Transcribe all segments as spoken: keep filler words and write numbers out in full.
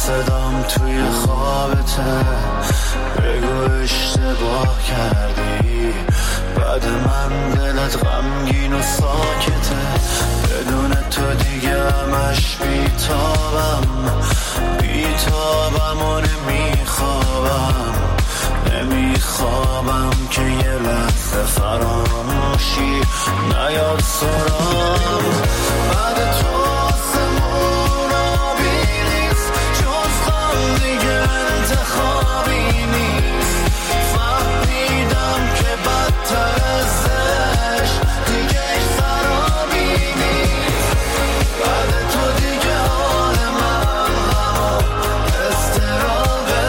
صدام توی خوابته، بگو اشتباه کردی، بعد من دلت غمگین و ساکته، بدون تو دیگه همش بیتابم، بیتابم و نمیخوابم، نمیخوابم که یه لحظه فراموشی نیاد سرام. بعد تو آسمون آبی نیست، جز غم دیگه انتخابی نیست، فهمیدم که بدتر ازش دیگه خرابی نیست، بعد تو دیگه حال من همه استرابه،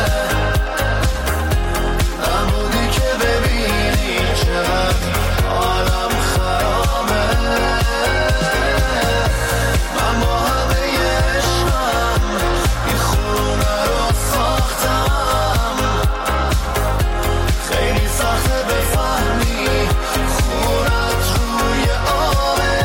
نمودی که ببینی چقدر حالم خرابه، من با همه عشقم این خونه رو ساختم، خیلی سخته بفهمی خونت روی آبه.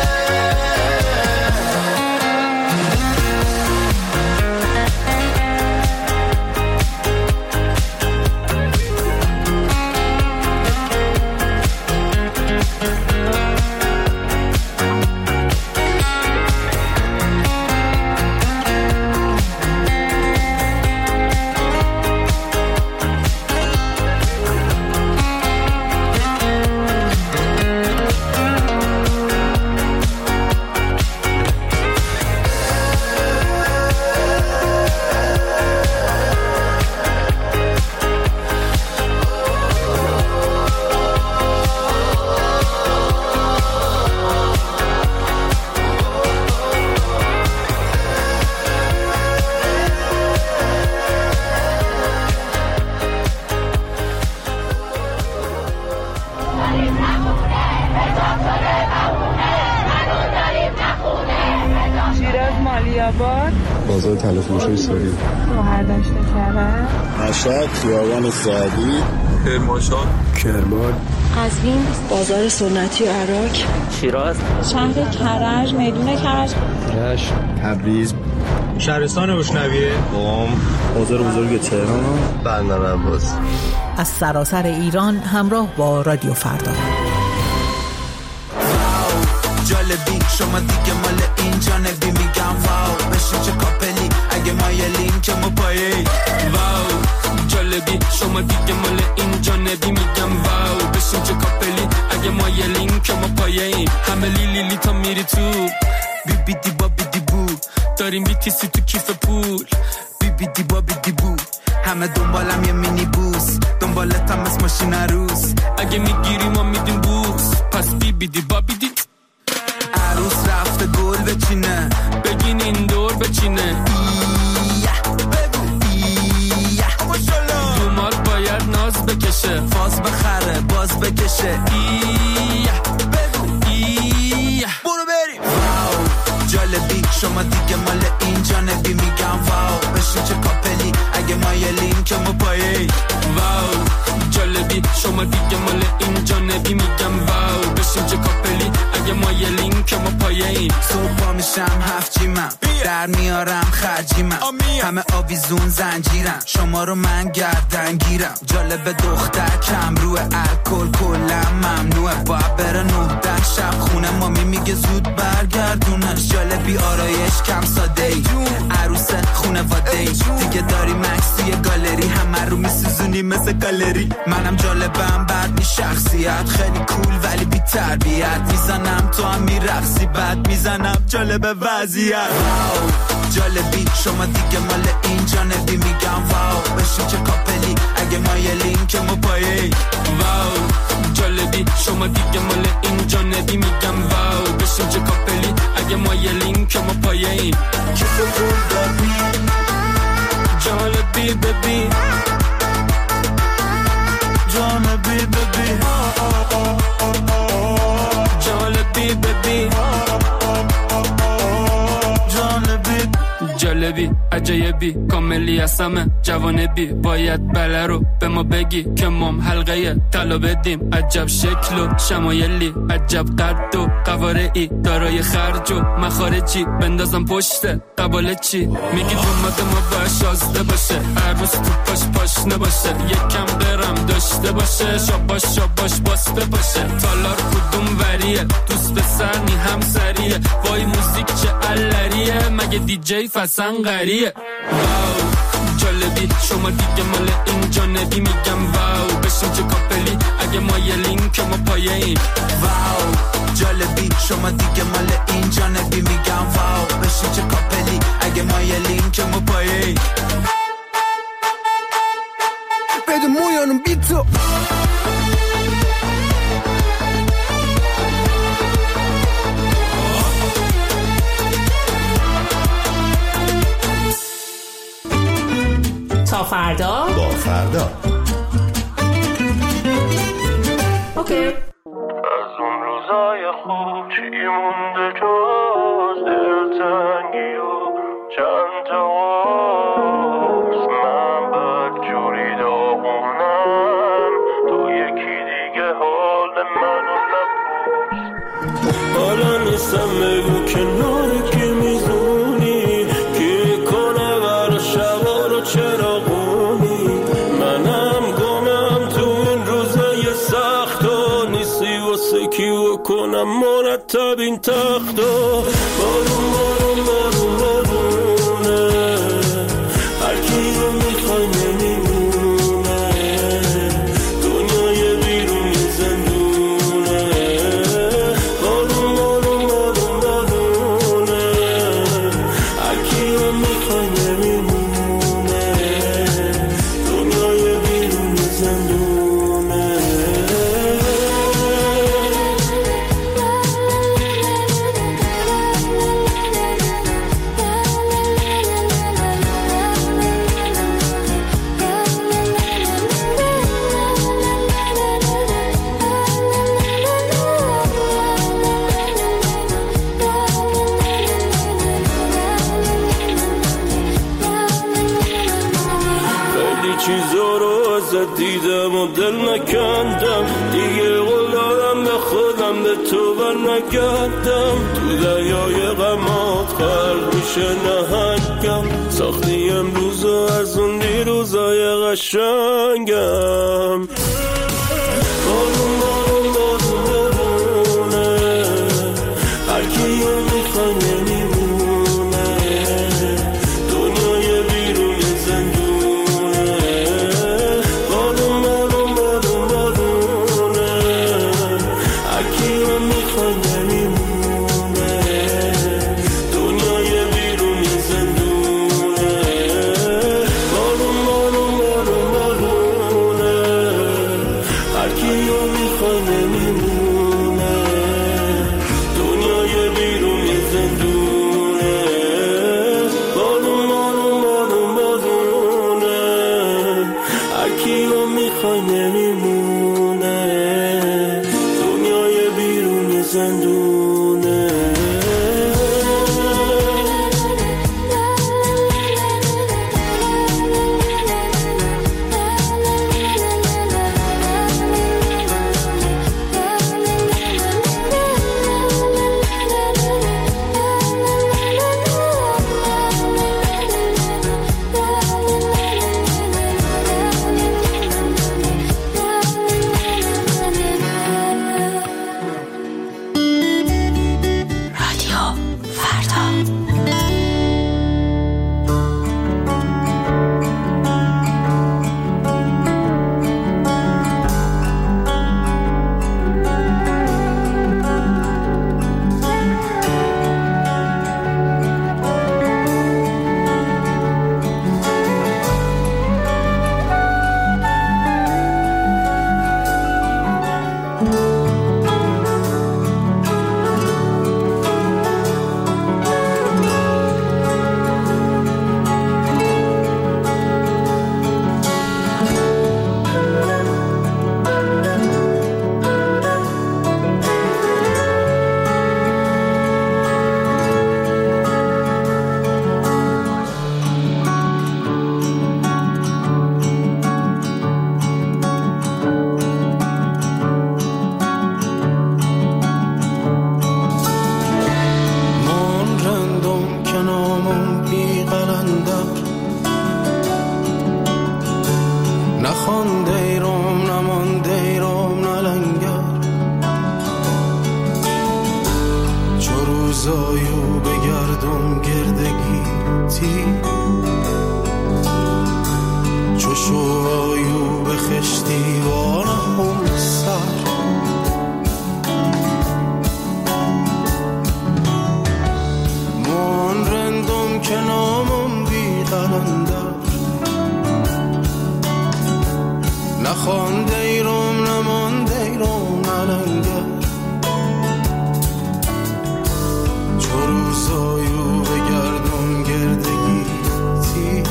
شیراز مالیاباد، بازار تلفروشی ساری، مهردشت کرد، مشهد خیابان سعدی، کرمانشاه، کرمان، قزوین، بازار سنتی عراق، شیراز، شهر کرج، میدون کرج، رشت، تبریز، شهرستان روشنویه، قم، بازار بزرگ تهران، بندر عباس. از سراسر ایران همراه با رادیو فردا. جالبی شما دیگه مال اینجا نبی، میگم واو بشین چه کاپلی اگه مایلین که ما پایه، واو جالبی شما دیگه مال اینجا نبی، میگم واو بشین چه کاپلی اگه مایلین که ما پایه، همه لیلی لی تا میری تو، بی بی دی با بی دی بو، داریم بیتیسی تو کیف پول، بی بی دی با بی دی بو، همه دنبالم یه مینی بوس، دنبالتم از ماشین عروس، اگه میگیری ما میدیم بوس، پس بی بی دی با بی دی. عروس رفته گل بچینه، بگین این دور بچینه، ایه بگو ایه دومات باید ناز بکشه، فاز بخره باز بکشه، ایه بگو ایه برو بریم. واو جالبی شما دیگه مال اینجا نبی، میگم واو بشین چه کاپلی اگه مایلین که ما پایه، واو جالبی شما دیگه مال اینجا نبی، میگم واو بشین چه کاپلی اگه مایلین که ما پایه این، صبح پا میشم هفت جیمم در میارم خرجیمم، همه آویزون زنجیرم، شما رو من گردن گیرم، جالب دختر کم روی الکل کلم ممنوعه، باید بره نهده شب خونه مامی میگه زود برگردونش، جالبی آرایش کم ساده ای، عروس خونه واده ای، دیگه داری مکس توی گالری، همه رو میسوزونی مثل گالری، منم جالبم بعد می شخصیت خیلی کول ولی بی تربیت، میزنم تو هم میرقصی بعد میزنم جالب وضعیت، واو جالبی شما دیگه مال اینجا نبی، میگم واو بشین چه کاپلی اگه مایلین که ما پایه، واو جالبی شما دیگه مال اینجا نبی، میگم واو بشین چه کاپلی اگه مایلین که ما پایه این، کیف پول دادی جالبی ببین جالبی ببین جالبی ببین جالبی جالبی عجایبی کاملی هستمه جوانبی باید بله رو به ما بگی که مام حلقه طلا بدیم عجب شکل و شمایلی عجب قد و قوارعی دارای خرج و مخارجی بندازم پشت قباله چی میگی دومت ما باید شازده باشه عروس تو پاش پاش نباشه یکم برم داشته باشه شاباش شاباش باسته باشه تالار کدوم وریه دوست پسرنی هم سریه وای موزیک چه علریه مگه دی جی فسنقریه واو جالبی شما دیگه مال این جانبی میگم واو بشین چه کاپلی اگه ما یه لینک ما پایه این واو جالبی شما دیگه مال این جانبی میگم واو بشین چه کاپلی اگه ما یه لینک ما پایه این بده مویانم بی تو تا فردا با فردا اوکی. از اون روزای خوب چی مونده جز دلتنگی و چند تا قرص من بد جوری داغونم تو یکی دیگه حال منو نپرس حالا نیستم بگو کنار که میزونی کی کنه بر شبا رو چراغونی منم گمم تو این روزای سخت و نیستی واسه کی و کنم مرتب این تخت و بارون بارون بارون بارونه هر کی رو میخوای نمیمونه دنیای بیرون زندونه بارون بارون بارون بارونه هر کی رو میخوای نمیمونه دنیای بیرون زندونه خیلی چیزا رو ازت دیدم و دل نکندم دیگه قول دارم به خودم به تو بر نگردم تو دریای غمات غرق میشه نهنگم ساختی امروز و از اون دیروزای قشنگم بارون بارون بارون بارونه هر کی رو میخوای نمیمونه دنیای بیرون زندونه بارون بارون بارون بارونه هر کی رو میخوای نمیمونه دنیای بیرون زندونه بارون بارون بارون بارونه نخوانده ایرم نمانده ایرم نلنگر چو روزایو بگردم گردگی تی چو شوایو بخشتی وانم سر من رندم که نامم بی قلندر نخوانده ایرم نمانده ایرم نلنگر چو روزایو بگردم گردگی تی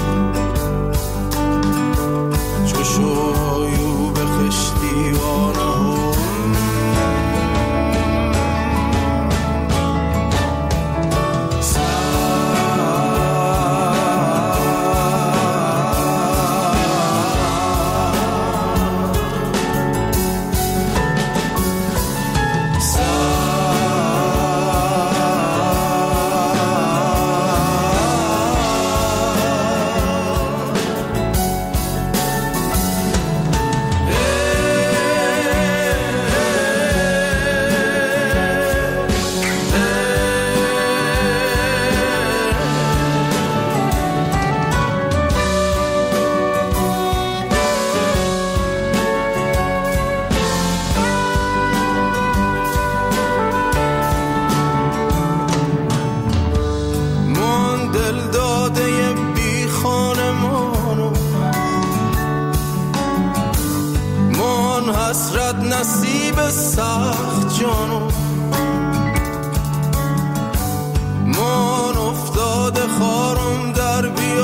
چو شوایو بخشتی وانم نصیب سخت جانو من افتاده خارم در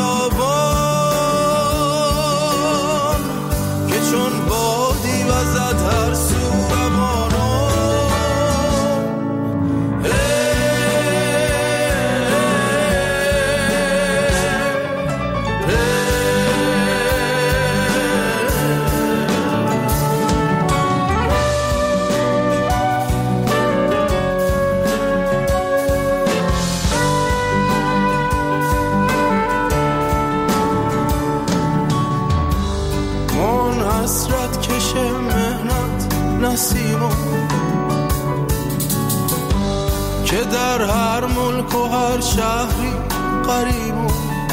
بیابان که چون بادی وزد هر سو روانو که در هر ملک و هر شهری قریبم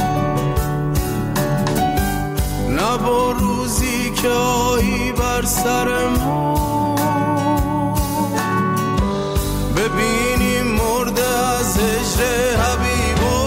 نه با روزی که آیی بر سر ما ببینیم مرده از هجر حبیبو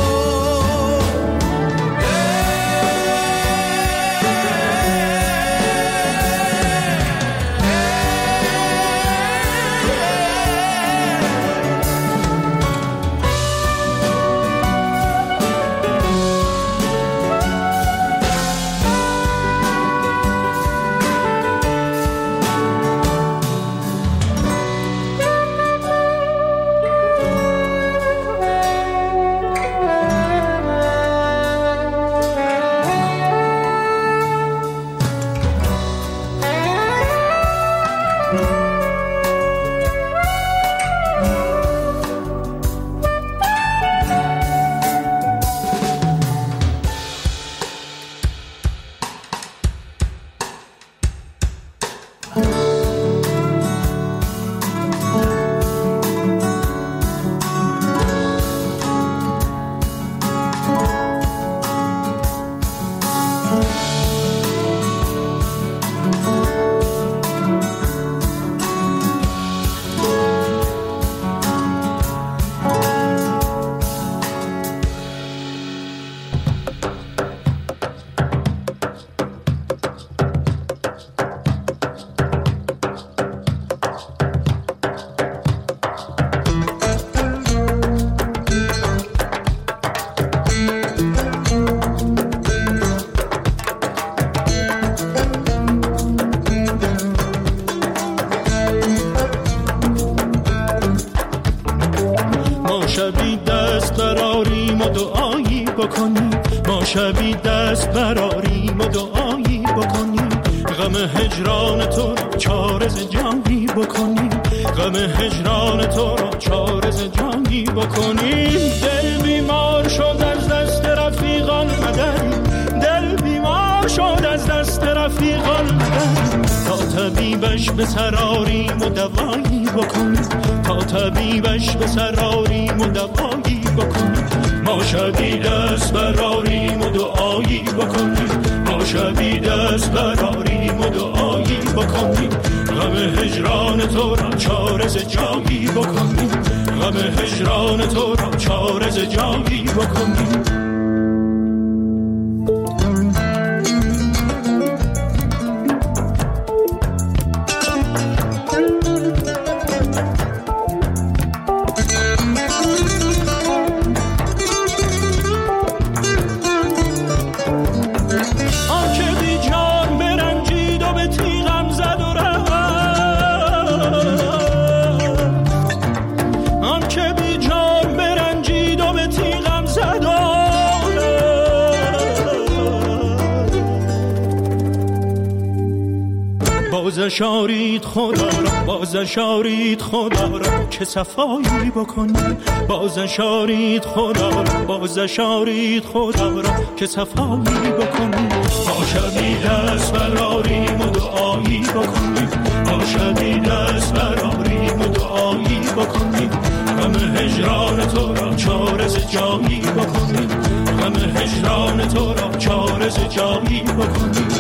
شبی دست براریم و دعایی بکنیم غم هجران تو را چارز جانی بکنیم غم هجران تو را چارز جانی بکنیم دل بیمار شد از دست رفیقان مدری دل بیمار شد از دست رفیقان رفیقان نداریم، تا طبیبش به سراریم و دوایی بکنیم، تا طبیبش به سراریم و دوایی بکنیم. ما شبی دست براریم و دعایی بکنیم، ما شبی دست براریم و دعایی بکنیم. غم هجران تو را چاره ز جایی بکنیم، غم هجران تو را چاره ز جایی بکنیم. بازشارید خدا را، بازشارید خدا را که صفایی بکنیم، بازشارید خدا را، بازشارید خدا را که صفایی بکنیم. ما شبی دست براریم و دعایی بکنیم، ما شبی دست براریم و دعایی بکنیم. غم هجران تو را چاره ز جایی بکنیم، غم هجران تو را چاره ز جایی بکنیم.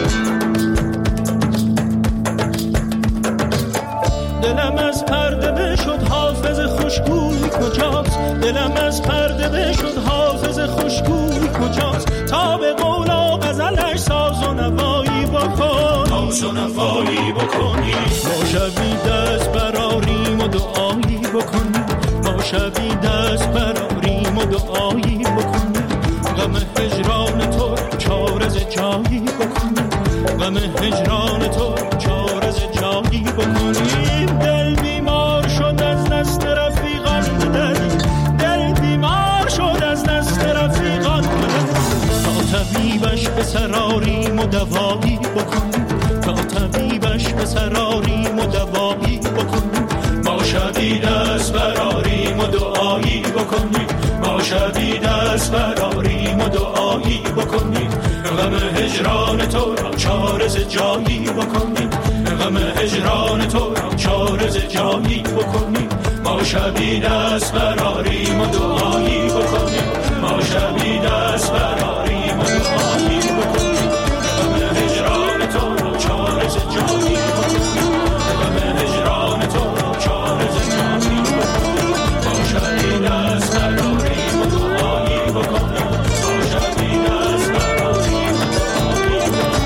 دلم از پرده بشد حافظ خوشگوی کجاست، دلم از پرده بشد حافظ خوشگوی کجاست. تا به قول و غزلش ساز و نوایی بکن، ساز و نوایی بکنی. ما شبی دست براریم و دعایی بکنیم، ما شبی دست براریم و دعایی بکنیم. غم هجران تو چاره ز جایی بکنیم، غم هجران تو چاره ز جایی بکنیم. دل بیمار شد از دست رفیقان بدهیم، دل بیمار شد از دست رفیقان بدهیم. تا طبیبش به سراریم و دوایی بکنیم، تا طبیبش به سراریم و دوایی بکنیم. ما شبی دست براریم و دعایی بکنیم، ما شبی دست براریم و دعایی بکنیم. غم هجران تو را چاره ز جایی بکنیم، غم هجران تو را چاره ز جایی بکنیم. ما شبی دست براریم و دعایی بکنیم، ما شبی دست براریم و دعایی بکنیم. غم هجران تو را چاره ز جایی بکنیم، غم هجران تو را چاره ز جایی بکنیم. ما شبی دست براریم و دعایی بکنیم، ما شبی دست براریم و دعایی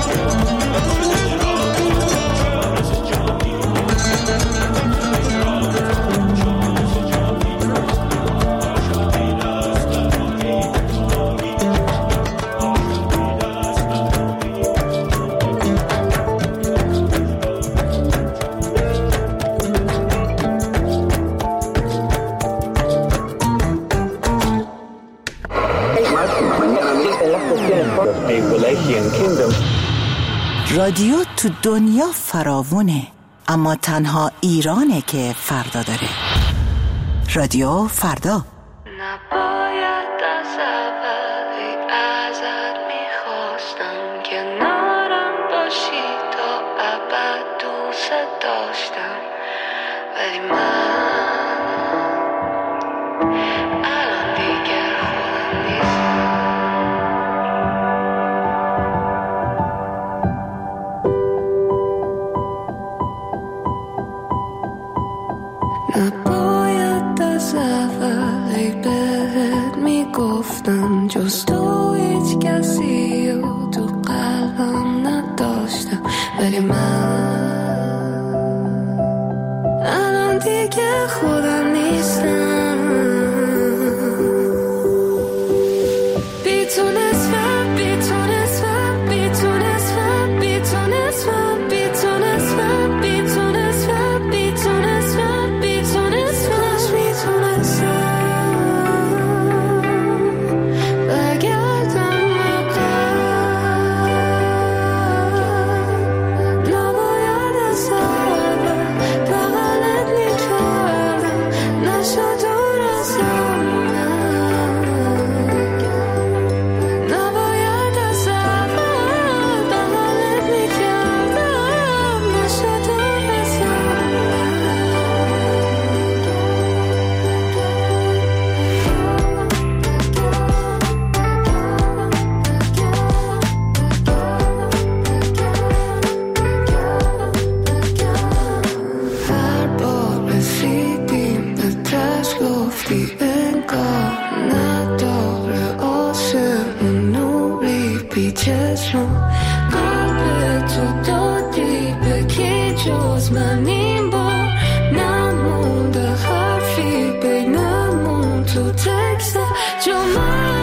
رادیو تو دنیا فراوونه، اما تنها ایرانه که فردا داره. رادیو فردا. نباید از اولی ازت میخواستم که نارم باشی تا ابد دوست داشتم، ولی من الان دیگه خودم نیستم. نباید از اولی بهت میگفتم جز تو هیچ کسی رو تو قلبم نداشتم، ولی من الان دیگه خودم نیستم. بی تو نصفم، بی تو نصفم، بی تو نصفم، بی تو نصفم، بی تو نصفم، بی تو نصفم، بی تو نصفم، بی تو نصفم، بی تو نصفم. برگردم عقب، نباید از اول بغلت میکردم، چشم قلب تو دادی به کی جز من این بار نمونده حرفی بینمون تو تکست جو من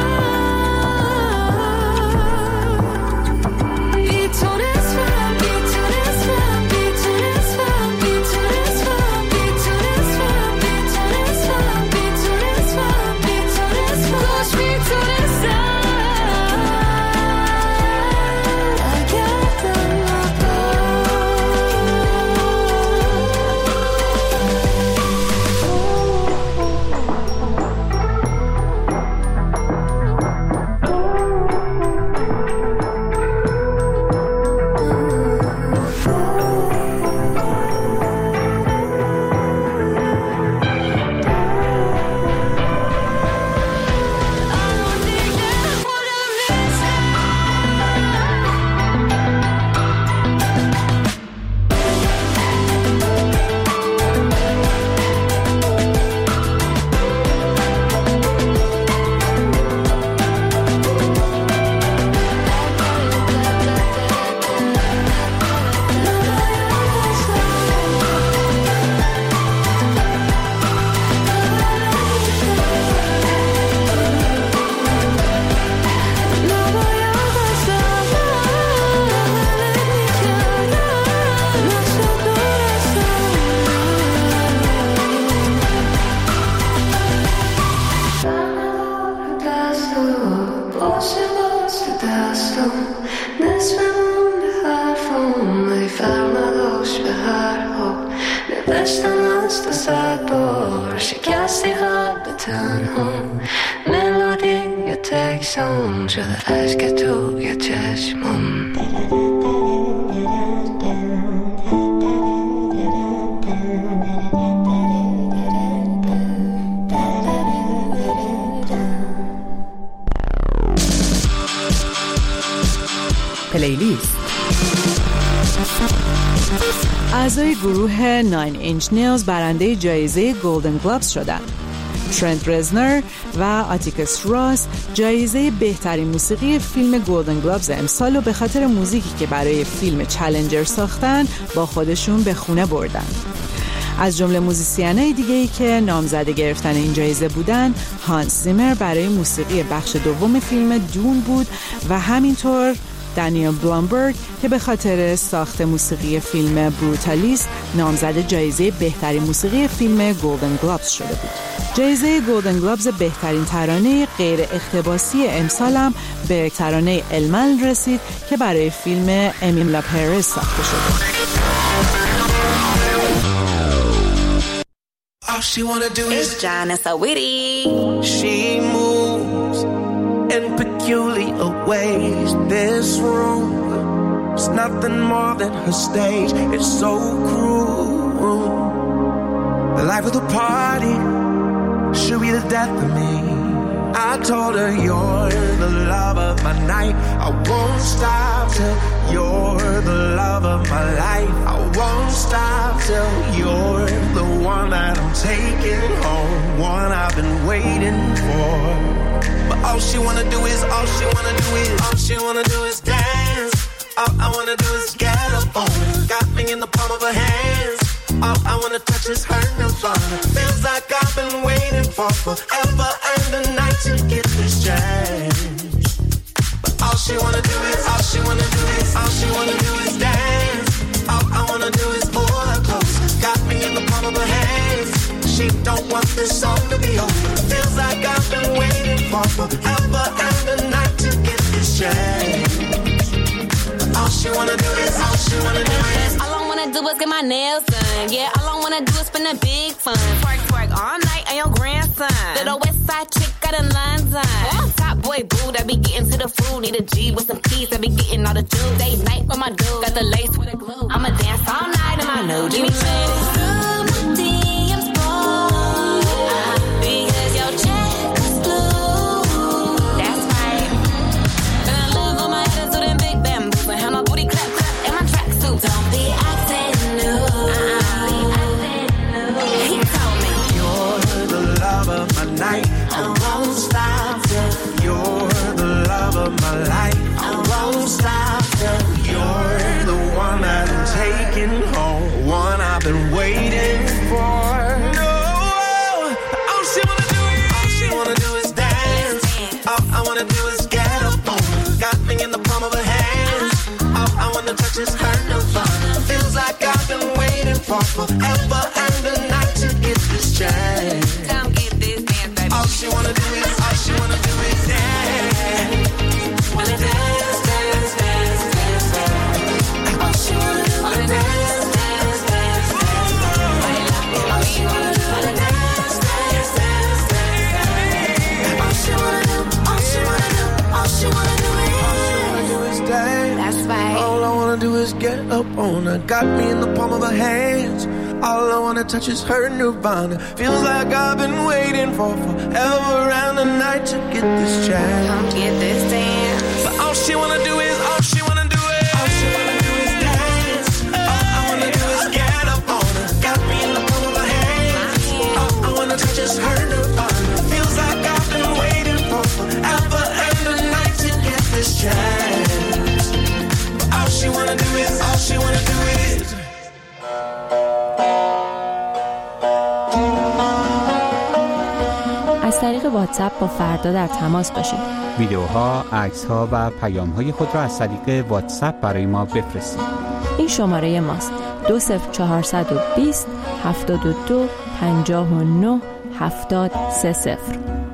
پلیلیست. اعضای گروه ناین اینچ نیلز برنده جایزه گلدن گلوبز شدند. ترنت رزنر و آتیکس راس جایزه بهترین موسیقی فیلم گلدن گلوبز امسال رو به خاطر موزیکی که برای فیلم چالنجر ساختن با خودشون به خونه بردن. از جمله موزیسینای دیگه‌ای که نامزد گرفتن این جایزه بودن، هانس زیمر برای موسیقی بخش دوم فیلم دون بود و همینطور دانیل بلومبرگ که به خاطر ساخت موسیقی فیلم بروتالیست نامزد جایزه بهترین موسیقی فیلم گلدن گلوبز شده بود. جایزه گلدن گلوبز بهترین ترانه غیر اقتباسی امسال هم به ترانه المن رسید که برای فیلم امیلا پرز ساخته شده. All she wanna do is John is so witty. She moves in peculiar ways. This room is nothing more than her stage. It's so cruel. The life of the party should be the death of me. I told her you're the love of my night. I won't stop till you're the love of my life. I won't stop till you're the one that I'm taking home, one I've been waiting for. But all she wanna do is, all she wanna do is, all she wanna do is dance. All I wanna do is get up on her. Got me in the palm of her hands. All I wanna touch is her nirvana. Feels like I've been waiting for forever and a night to get this change. But all she wanna do is, all she wanna do is, all she wanna do is dance. All I wanna do is pull her close. Got me in the palm of her hands. She don't want this song to be over. Feels like I've been waiting for forever and a night to get this change. But all she wanna do is, all she wanna do is. All I wanna do is get my nails done. Yeah, all I wanna do is spend a big fun. Twerk, twerk all night on your grandson. Little west side chick got a London. Top boy boo that be getting to the food. Need a G with some keys that be getting all the juice. Date night with my dude. Got the lace with the glue. I'ma dance all night in my new jeans. Because your check is blue. That's right. And I love all my attitude and big bamboo. And how my booty clap clap in my tracksuit. Don't be acting new. He told me you're the love of my night. I won't stop till you're the love of my life. I won't stop. wanna do is get up on her. Got me in the palm of her hands. All I wanna touch is her nirvana. Feels like I've been waiting for forever and a night to get this chance. Come get this dance, baby. All she wanna do is, all she wanna do is dance. Wanna dance, dance, dance, dance, dance. All she wanna do is dance, dance, dance, dance, dance. All she wanna do is dance, dance, dance, dance. All she wanna do, all she wanna do, all she wanna do is, all she wanna do is dance. That's right. All I wanna do is get up on her. Got me in the palm of her hands. All I wanna touch is her nirvana. Feels like I've been waiting for forever and a night to get this chance. Come get this dance. But all she wanna do is, all she wanna do is, all she wanna do is dance. All I wanna do is get up on her. Got me in the palm of her hands. All I wanna touch is her nirvana. Feels like I've been waiting for forever and a night to get this chance. But all she wanna do is, all she wanna do is. از طریق واتساپ با فردا در تماس باشید. ویدیوها، عکس‌ها و پیام‌های خود را از طریق واتساپ برای ما بفرستید. این شماره ماست: دو صفر چهارصد و بیست هفتاد و دو پنجاه و نه هفتاد سه صفر.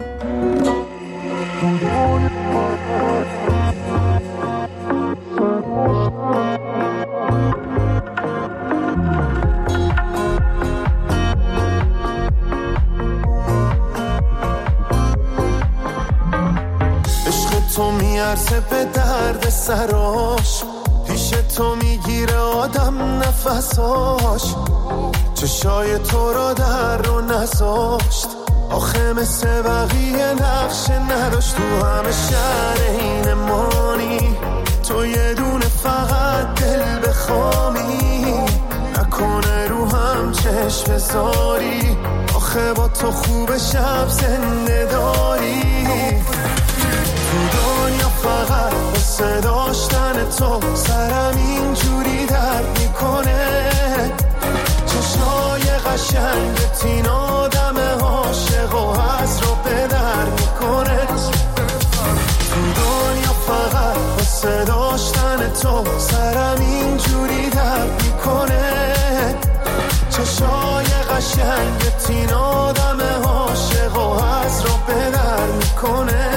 تو میارزه به درد سراش، پیش تو میگیره آدم نفساش، چشای تو را در رو نذاشت، آخه مثل بقیه نقش نداشت، تو همه شهر این مانی، تو یه دونه فقط دل بخوامی، نکنه رو هم چشم بذاری، آخه با تو خوب شب زنده داری، تو دنیا فقط بسه داشتن تو سرم اینجوری درد میکنه، چشای قشنگت این آدم عاشق و از رو به در میکنه، تو دنیا فقط بسه داشتن تو سرم اینجوری درد میکنه، چشای قشنگت این آدم عاشق و از رو به در میکنه.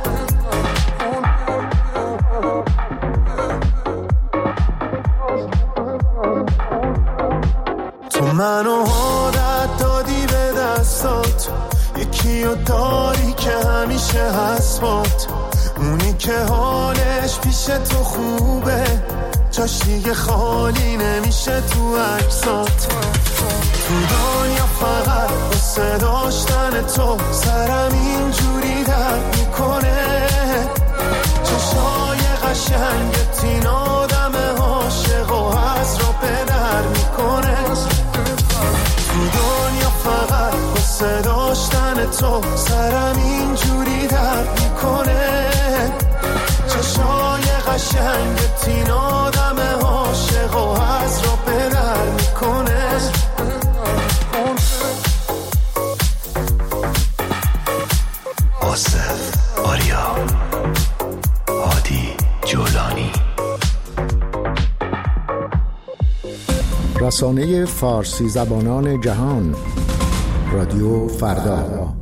منو عادت دادی به دستات، یکی رو داری که همیشه هست بات، اونی که حالش پیش تو خوبه، جاش دیگه خالی نمیشه تو عکسات، تو دنیا فقط بسه داشتن تو سرم اینجوری درد میکنه، چشای قشنگت این آدم عاشق و از رو به در میکنه، تو دنیا فقط بسه داشتن تو سرم اینجوری درد میکنه، چشای قشنگت این آدم عاشق و از رو به در میکنه. آصف آریا هادی جولانی. رسانه فارسی زبانان جهان رادیو فردا.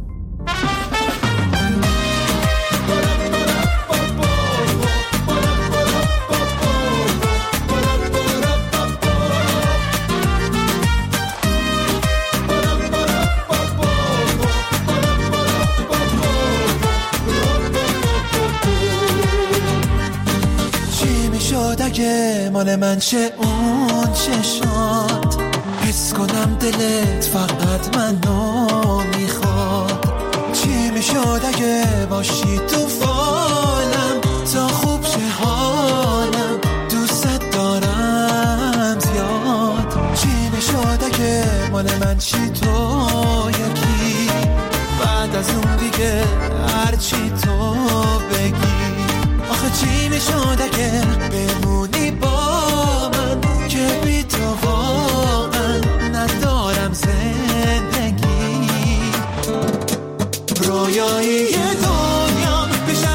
چی میشد اگه مال من چه اون چشات، حس کنم دلت فقط منو میخواد، چی میشد اگه باشی تو فالم تا خوب چه حالم، دوست دارم زیاد، چی میشد اگه مال من چی تو یکی، بعد از اون دیگه هرچی تو بگی، آخه چی میشد اگه بمونی با من که بی تو واقعا ندارم زندگی، رویایی دنیا پیش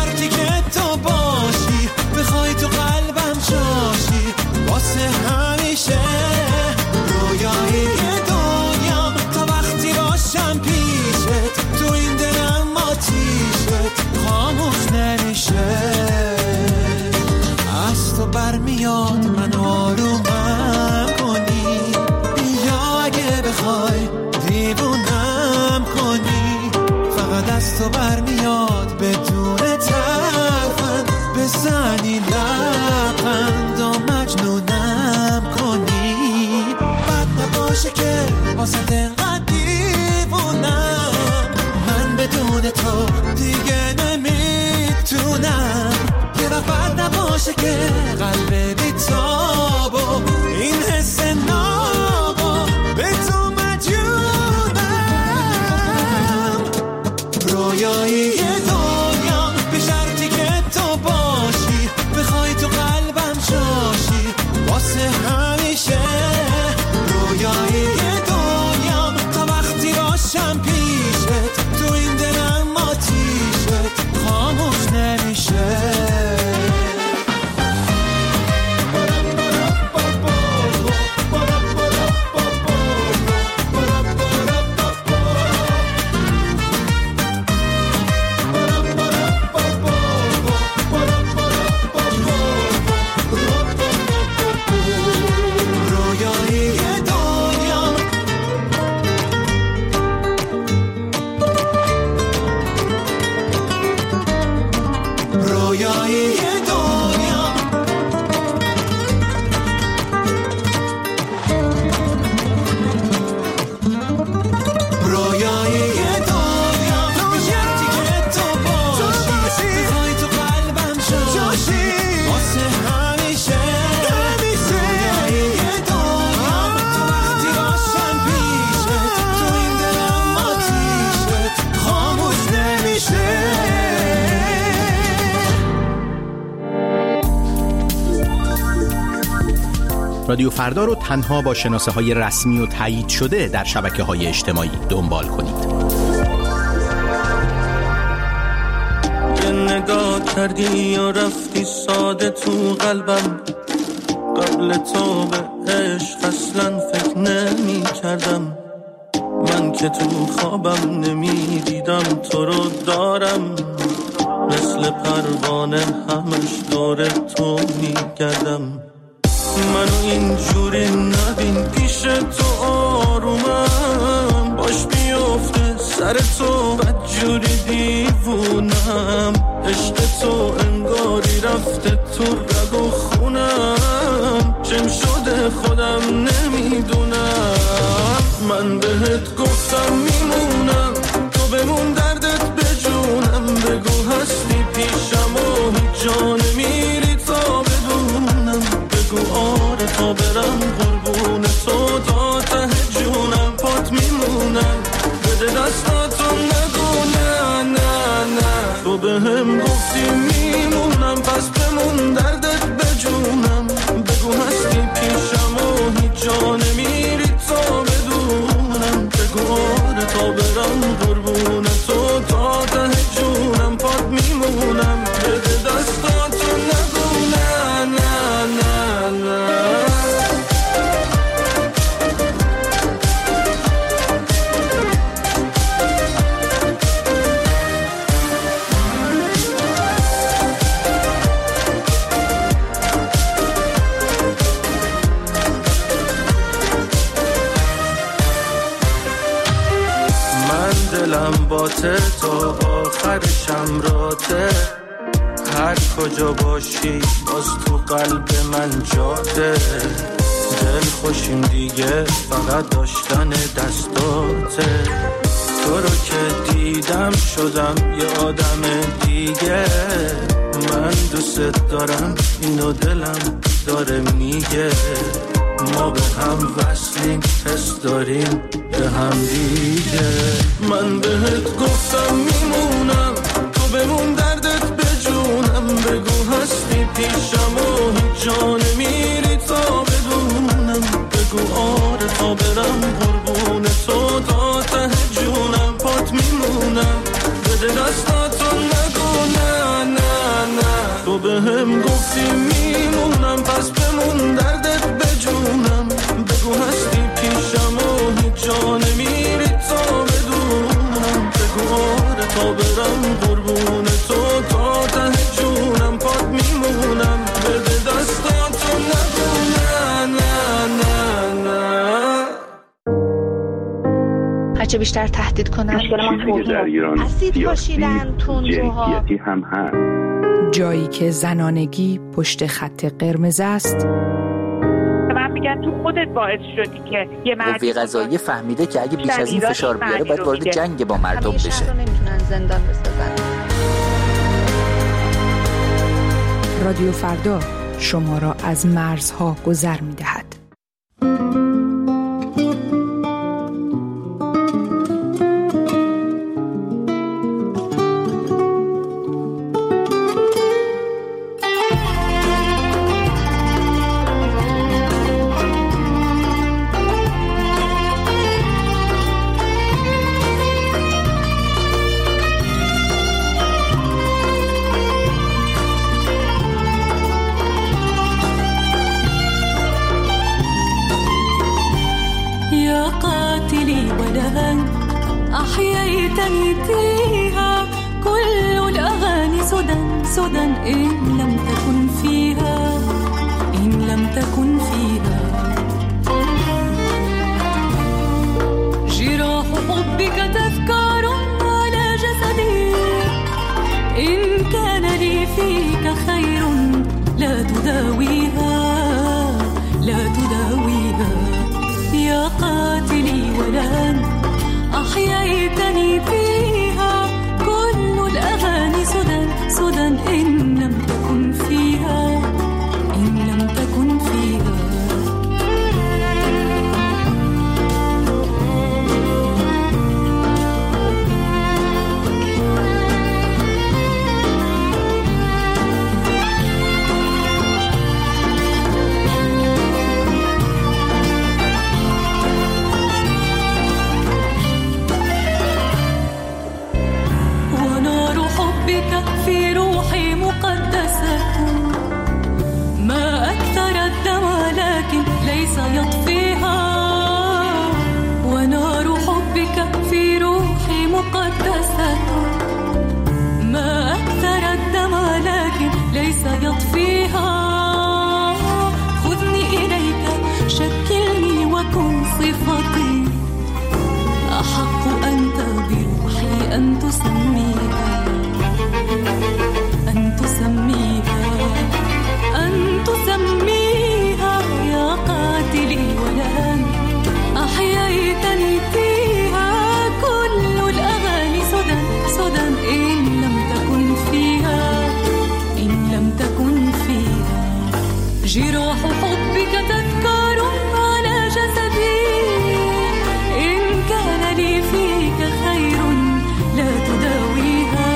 عاشق قلب بی‌تاب و این حس ناب به تو مجنونم. رویایی دنیا به شرطی که تو باشی، بخوای تو قلبم جاشی واسه همیشه. رویایی دنیا تا وقتی باشم پیشت، تو این دلم آتیشت خاموش نمیشه. رادیو فردا رو تنها با شناسه های رسمی و تایید شده در شبکه های اجتماعی دنبال کنید. یه نگاه کردی یا رفتی ساده تو قلبم، قبل تو به عشق اصلا فکر نمی کردم. من که تو خوابم نمی دیدم تو رو دارم، مثل پروانه همش دور تو می گردم. منو اینجوری نبین پیش تو آرومم، باش بیفته سر تو بدجوری دیوونم. عشق تو انگاری رفته تو رگ و خونم، چم شده خودم نمیدونم. من بهت گفتم میمونم، تو بمون دردت بجونم. بگو هستی پیشم و هیچ جا نمیری تا بدونم. بگو آره تا برم قربون تو تا ته جونم. پات میمونم بده دستاتو نگو نه نه نه. تو به هم گفتی میمونم پس بمون دردت بجونم. بگو هستی پیشم و هیچ جا نمیری تا بدونم. بگو آره تا برم قربون تو تا ته جونم. پات میمونم بده دستاتو نگو نه نه نه نه. دلم باته تا آخر شمراته، هر کجا باشی باز تو قلب من جاته. دل خوشیم دیگه فقط داشتن دستاته. تو رو که دیدم شدم یه آدم دیگه. من دوست دارم اینو دلم داره میگه. ما به هم وصلیم حس داریم به هم دیگه. من بهت گفتم میمونم، تو بمون دردت بجونم. بگو هستی پیشم و هیچ جا نمیری تا بدونم. بگو آره تا برم قربون تو تا ته جونم. پات میمونم بده دستاتو نگو نه نه نه. تو به هم گفتی میمونم پس بمون دردت بجونم. بگو هستی پیشم و هیچ جا نمیری تا بدونم. بگو آره تا برم قربون تو تا ته جونم. پات میمونم بده دستاتو نگو نه نه نه نه. هرچه بیشتر تهدید کنن چیزی که در ایران سیاسی جنسیتی هم هست. جایی که زنانگی پشت خط قرمز است. من میگن تو خودت باعث شدی که یه مرد قوه قضاییه فهمیده که اگه بیش از این فشار بیاره باید وارد جنگ با مردم بشه. نمیتونن زندان بسازن. رادیو فردا شما را از مرزها گذر می دهد. أحييتني فيها كل الأغاني سدى سدى إن لم تكن فيها إن لم تكن فيها جراح حبك تذكار على جسدي إن كان لي فيك خير لا تداويها لا تداويها يا قاتلي ولن أحييتني فيها كل الأغاني سدى سدى إن لم تكن فيها إن لم تكن فيها في روحي مقدسة ما أكثر الدم لكن ليس يطفيها ونار حبك في روحي مقدسة ما أكثر الدم لكن ليس يطفيها خذني إليك شكلني وكن صفتي أحق أنت بروحي أن تسميها أن تسميها أن تسميها يا قاتلي ولن أحييتني فيها كل الأغاني سدى سدى إن لم تكن فيها إن لم تكن فيها جراح حبك تذكار على جسدي إن كان لي فيك خير لا تداويها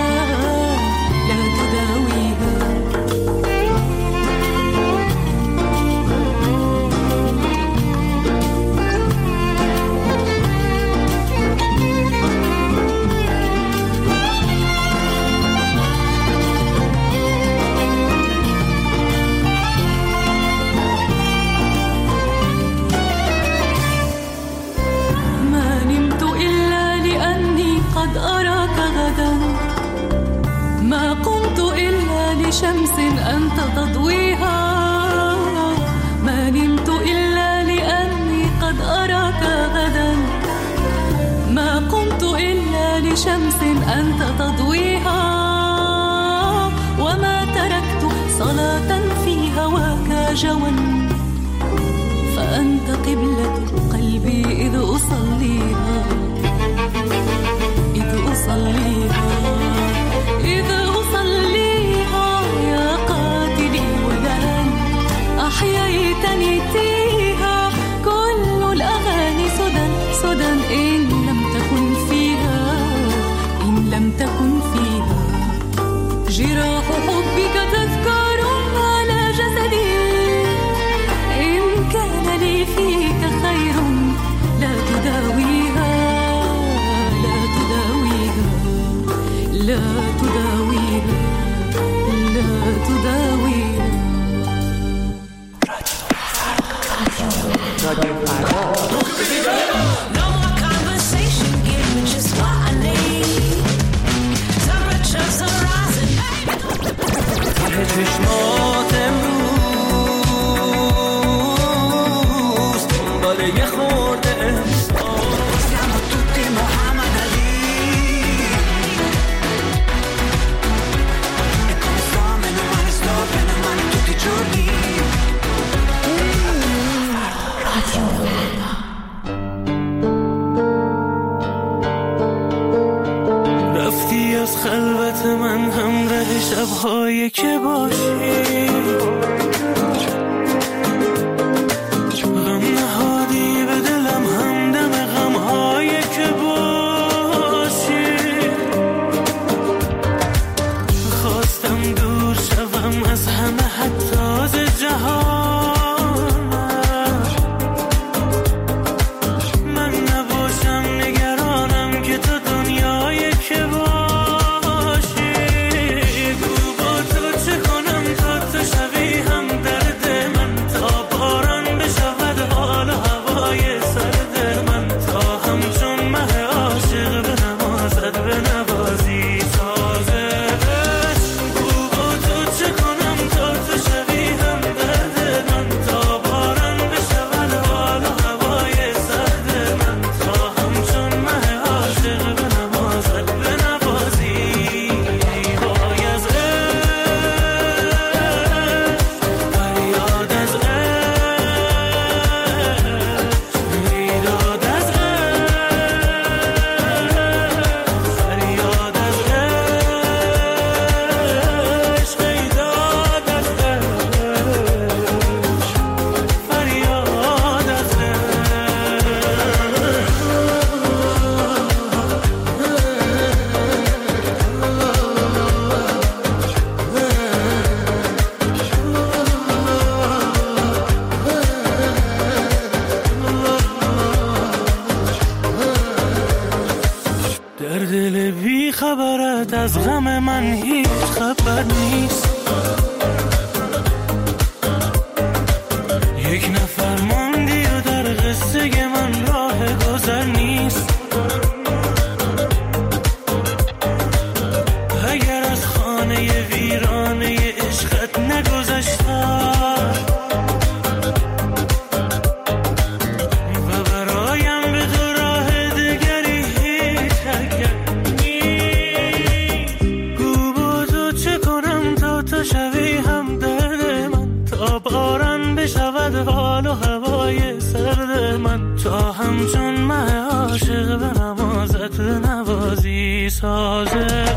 ما قمت إلا لشمس أنت تضويها ما نمت إلا لأني قد أراك غدا ما قمت إلا لشمس أنت تضويها وما تركت صلاة في هواك جوا فأنت قبلة قلبي إذ أصليها إذ أصليها إذ أصليها يا قاتلي ولن أحييتني فيها كل الأغاني سدى سدى إن لم تكن فيها إن لم تكن فيها جراح حبك تذكار على جسدي إن كان لي فيك خير لا تداويها لا تداويها لا تداويها لا تداويها راديو فردا چشمات امروز دنبال یه خورده احساس siamo tutti Muhammad Ali e come sto meno male sto bene male tutti i giorni رفتی از خلوت من همراه شب‌های که باشی غم نهادی به دلم همدم غمهای که باشی خواستم دور شوم از همه حتی از جهان من نباشم نگرانم که تو دنیای که باشی گو با تو چه کنم تا تو شوی هم درد من تا باران بشود حال و هوای سرد من تا همچون مه عاشق به نمازت به نوازی سازش گو با تو چه کنم تا تو شوی هم درد من تا باران بشود حال و هوای سرد من تا همچون مه عاشق به نمازت به نوازی وای از عشق فریاد از عشق بیداد از عشق فریاد از عشق بیداد از در دل بی خبرت از غم من هیچ خبر نیست یک نفر ماندی و در قصه من راه گذر نیست اگر از خانه ویرانه عشقت نگذشتم و برایم به تو راه دگری هیچ حرکت نیست گو با تو چه کنم تا تو شوی هم درد من تا باران بشود حال و هوای سرد من تا همچون مه عاشق به نمازت به نوازی سازه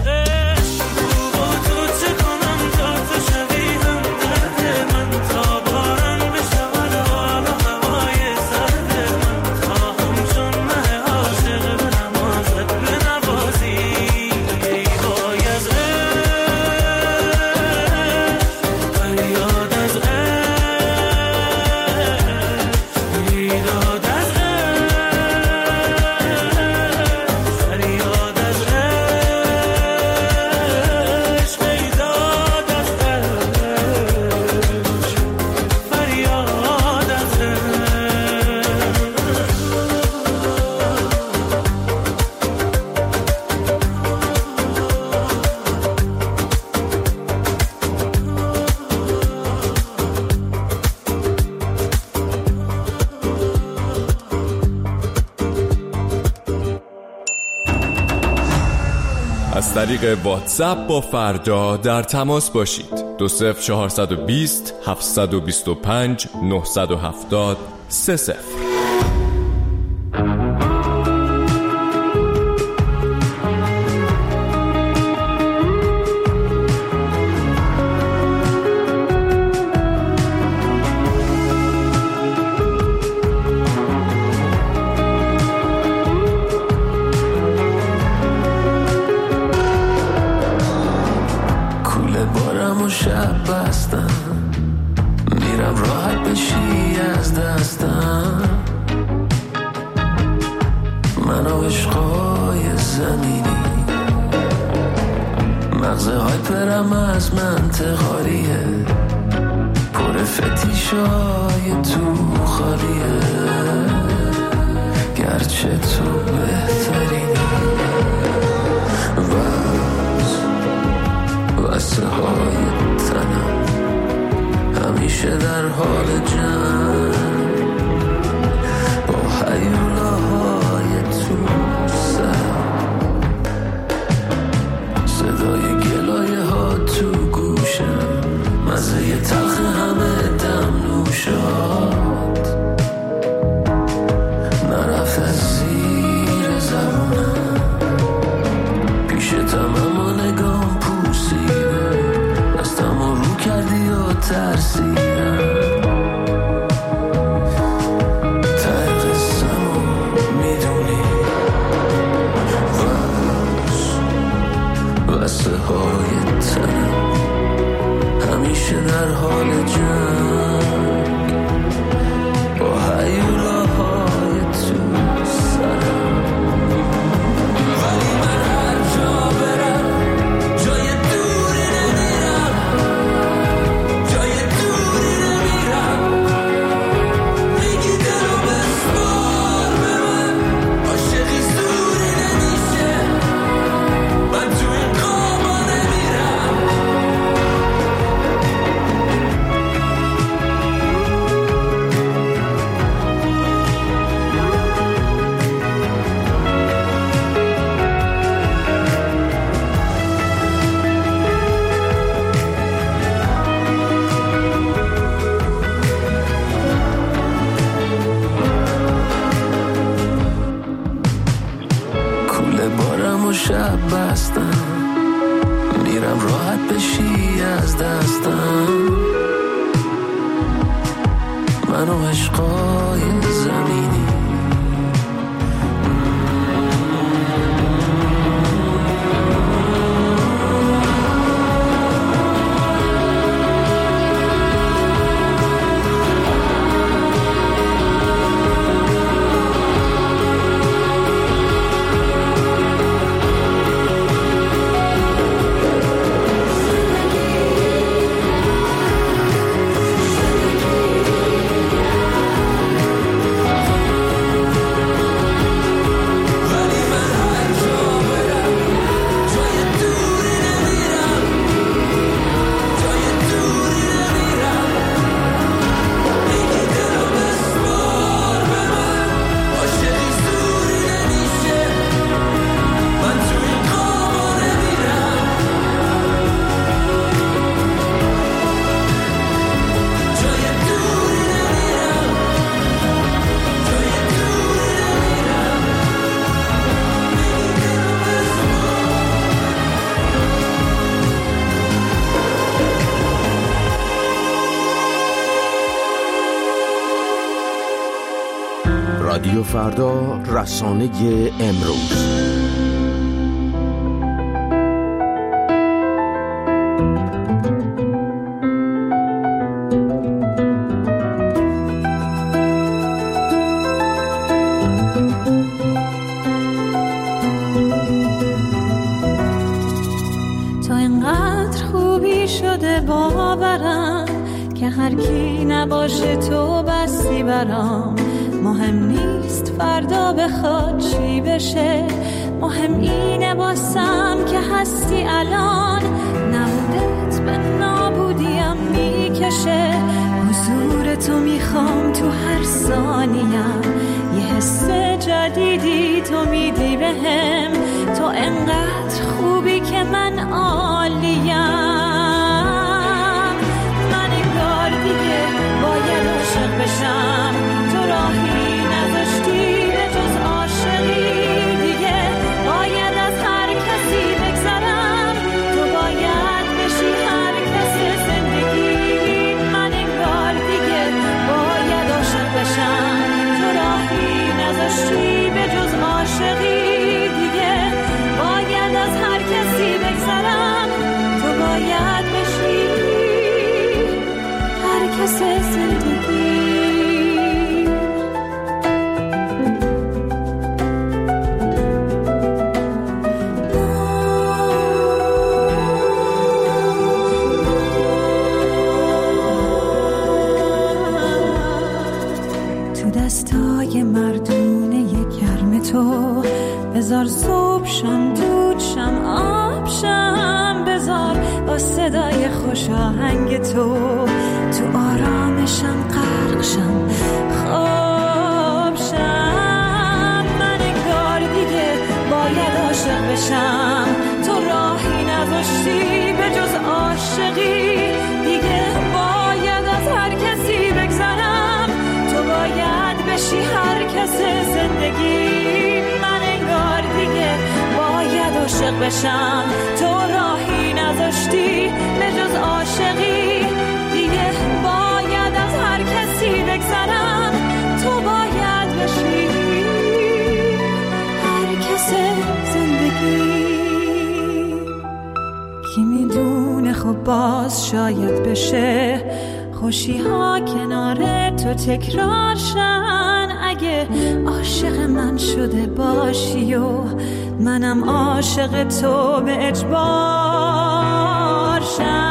از طریق واتساپ با فردا در تماس باشید. دو صفر چهارصد و بیست هفتصد و بیست و پنج نهصد و هفتاد سه صفر. شب بستم میرم راحت بشی از دستم من و عشقای زمینی مغزه های پرم از منطق خالیه پر فتیشای تو خالیه گرچه تو بهترینی واسه های تنم همیشه در حال جنگ با هیولاهای تو سرم صدای گلایه ها تو گوشم مزه تلخ همه دم نوشات نرفت از زیر زبونم پیش تمام نگاه پوسیده دستم رو ترسیدم ته قصه‌مو میدونی وسته های تنم همیشه در حال جنگ با هیولاهای تو سرم ولی من هر جا برم جای دوری نمیرم جای دوری نمیرم میگی دلو بسپار به من عاشقی زوری نمیشه من تو این قابا نمیرم کوله بارم و شب بستم میرم راحت بشی از دستم من و عشقای زمینی رادیو فردا، رسانه امروز. تو اینقدر خوبی شده باورم که هر کی نباشه تو بستی برام. مهم نیست فردا بخواد چی بشه، مهم اینه باسم که هستی الان. نبودت به نابودیم میکشه، حضور تو میخوام تو هر ثانیم. یه حس جدیدی تو میدی بهم، تو انقدر خوبی که من عالیم. من انگار دیگه باید عاشق بشم، تو راهی نذاشتی به جز عاشقی. دیگه باید از هر کسی بگذرم، تو باید بشی هر کس زندگی. من انگار دیگه باید عاشق بشم، تو راهی نذاشتی به جز عاشقی. دیگه باید از هر کسی بگذرم، تو باید بشی هر کس زندگی. دستای مردونه گرم تو بذار صبح شم دود شم آب شم، بذار با صدای خوش آهنگ تو تو آرامشم غرق شم خواب شم. من انگار دیگه باید عاشق بشم، تو راهی نذاشتی به جز عاشقی. دیگه باید از هر کسی بگذرم، تو باید بشی هر کس زندگی. من انگار دیگه باید عاشق بشم، تو راهی نذاشتی به جز عاشقی. دیگه باز شاید بشه خوشی ها کنار تو تکرار شن. اگه عاشق من شده باشی و منم عاشق تو به اجبار شن.